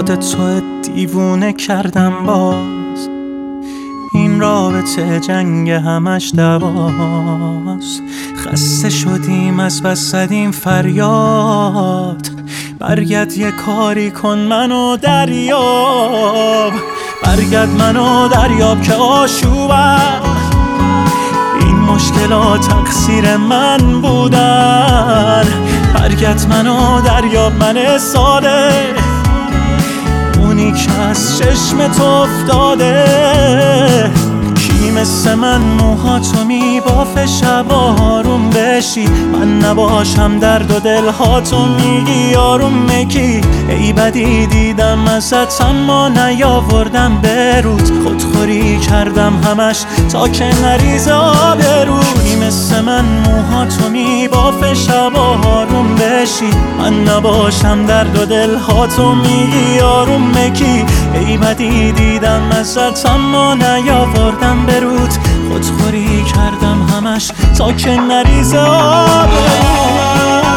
یاد تو دیوونه کردم باز. این رابطه جنگ همش دواست. خسته شدیم از بس زدیم فریاد. برگرد یه کاری کن منو دریاب. برگرد منو دریاب که آشوبم. این مشکلات تقصیر من بودن. برگرد منو دریاب، من ساده اونی که از چشمت افتاده. کی مثل من موهاتو میبافه شب آروم بشی، من نباشم درد و دلهاتو میگی آروم مکی. ای بدی دیدم ازت اما نیاوردم برود. خودخوری کردم همش تا که نریزه آبرود. کی مثل من موهاتو میبافه شب آروم بشی، من نباشم درد و دلهاتو میگی آروم مکی. ای بدی دیدم ازت اما نیاوردم برود. خودخوری کردم همش تا که نریزه آبرود.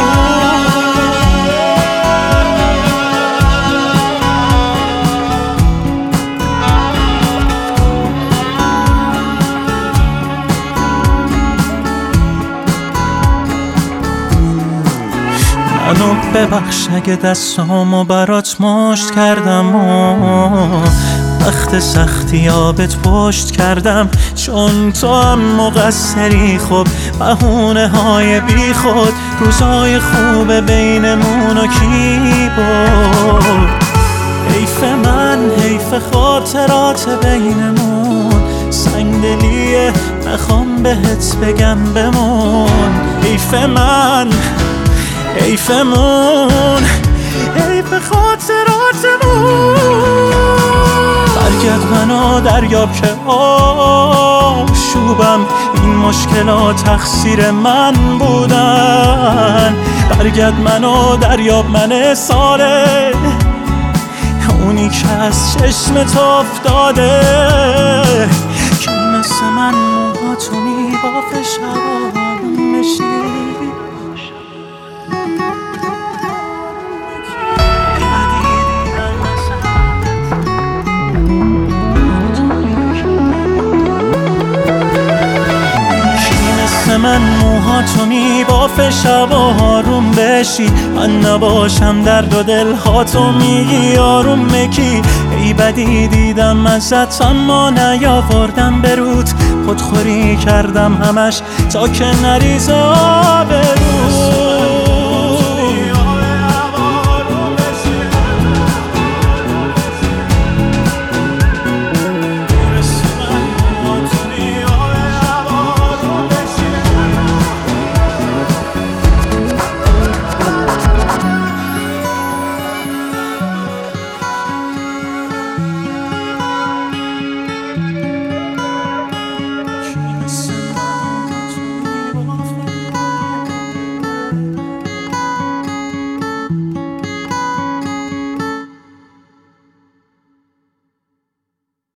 منو ببخش اگه دستامو برات مشت کردم و وقت سختی آبت پشت کردم. چون تو هم مقصری، خب بهونه های بی خود. روزای خوب بینمونو کی برد؟ حیف من، حیف خاطرات بینمون. سنگدلیه نخوام بهت بگم بمون. حیف من، حیفمون، حیف خاطراتمون. برگرد منو دریاب که آشوبم. این مشکلات تقصیر من بودن. برگرد منو دریاب، من ساله اونی که از چشمت افتاده. کی مثل من موهاتو میبافه شب آروم بشی. من موهاتو میبافه شب آروم بشی، من نباشم درد و دلهاتو میگی آروم مکی. ای بدی دیدم ازت اما نیاوردم برود. خودخوری کردم همش تا که نریزه آبرود.